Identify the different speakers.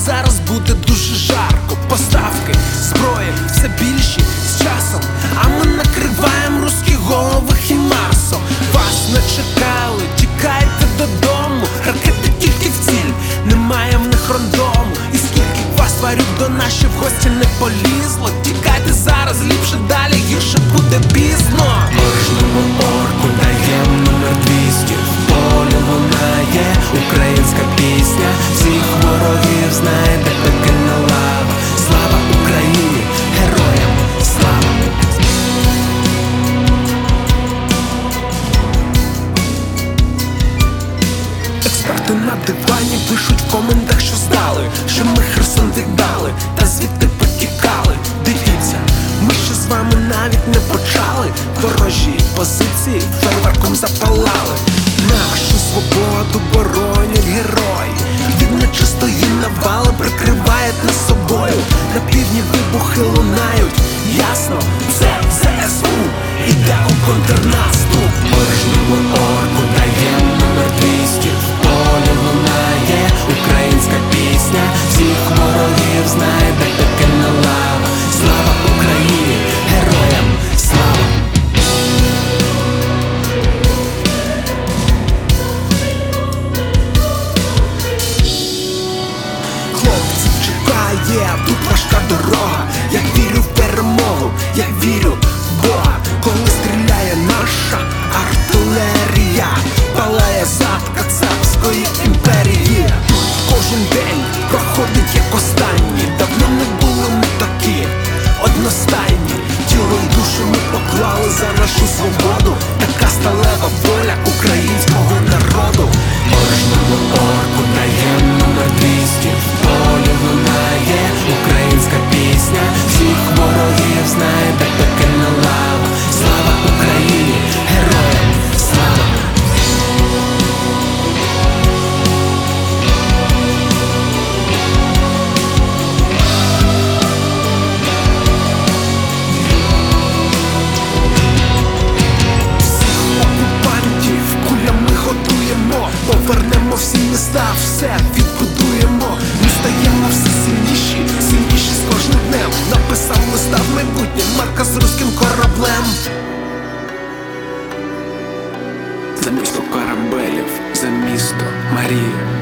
Speaker 1: зараз буде дуже жарко. Поставки зброї все більші з часом, а ми накриваємо руські голови хімарсом. Вас не чекали, тікайте додому. Ракети тільки в ціль, немає в них рандому. І скільки вас тварюк до наші в гості не полізло. Тікайте зараз, ліпше далі, гірше буде пізно. Кожному орку даєм номер 200. В полі лунає українська пісня. Всіх ворогів знає, де пекельна лава. Слава Україні, героям слава! Експерти на дивані пишуть в коментах, що здали, що ми Херсон віддали, та звідти потікали. Дивіться, ми ще з вами навіть не почали. Ворожі позиції фейерверком запалали. Нашу свободу боронять герої. Від нечистої навали прикривають нас собою. На півдні вибухи лунають. Ясно, це ЗСУ іде у контрнаступ. Кожному орку даєм номер 200. В полі лунає українська пісня. Всіх ворогів знає, де пекельна лава. Слава Україні, героям слава! Хлопці, чекає тут важка дорога. Я вірю в перемогу, я вірю в Бога. Коли стріляє наша артилерія, палає зад кацапської імперії. Тут кожен день проходить як останній. Давно не були ми такі одностайні. Тіло й душу ми поклали за нашу свободу. Така сталева воля українського народу. Кожному орку даєм номер 200. В полі лунає українська пісня. Всіх ворогів знає, де пекельна лава. Слава Україні, героям слава! Всіх окупантів кулями готуємо. Повернемо всі міста, все відбудуємо. Ми стаємо все сильніші, сильніші з кожним днем. Написав листа в майбутнє Марка з руським кораблем. За місто корабелів, за місто Марія.